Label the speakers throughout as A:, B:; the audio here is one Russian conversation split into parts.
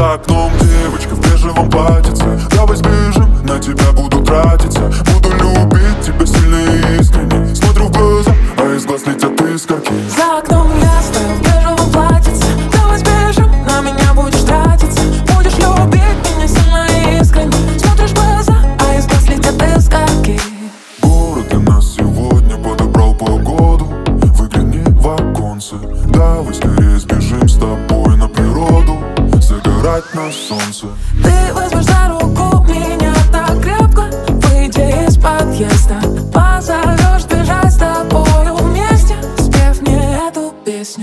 A: За окном девочка в бежевом платьице. Давай сбежим, на тебя буду тратиться. Буду любить тебя сильно и искренне. Смотрю в глаза, а из глаз летят искорки.
B: За окном я стою в бежевом платьице. Давай сбежим, на меня будешь тратиться. Будешь любить меня сильно и искренне. Смотришь в глаза, а из глаз летят искорки.
A: Город для нас сегодня подобрал погоду. Выгляни в оконце. Давай скорее сбежим с тобой на природу, загорать на солнце.
B: Ты возьмешь за руку меня так крепко, выйди из подъезда. Позовешь бежать с тобою вместе, спев мне эту песню.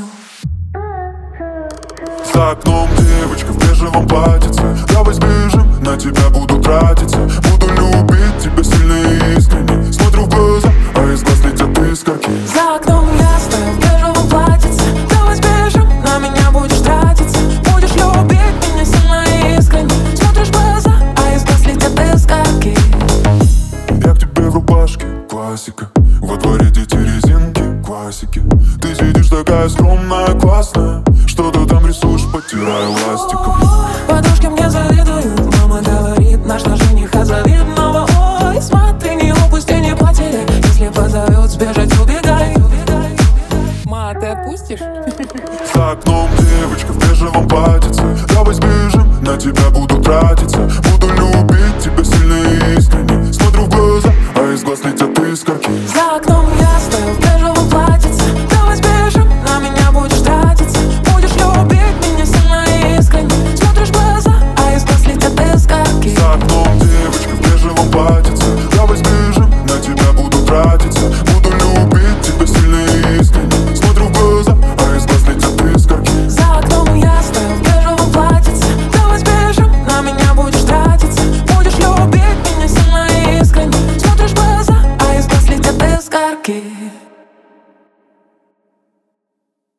A: За окном девочка в бежевом платьице. Давай сбежим, на тебя буду тратиться. Буду любить тебя сильно и искренне. Смотрю в глаза, а из глаз летят искорки.
B: За окном я стою в бежевом платьице. Давай сбежим, на меня будешь тратиться. Будешь любить меня сильно и искренне. Смотришь в глаза, а из глаз летят искорки.
A: Я к тебе в рубашке, классика. Во дворе дети резинки, классики. Ты сидишь такая скромная, классная. Что ты там рисуешь, потирая ластиком.
B: Подружки мне завидуют. Мама говорит, наш жених завидного. Ой, смотри, не упусти, не потери. Если позовет, сбежать, убегай. Ма, ты отпустишь?
A: За окном девочка в бежевом платьице. Давай сбежим, на тебя буду тратиться.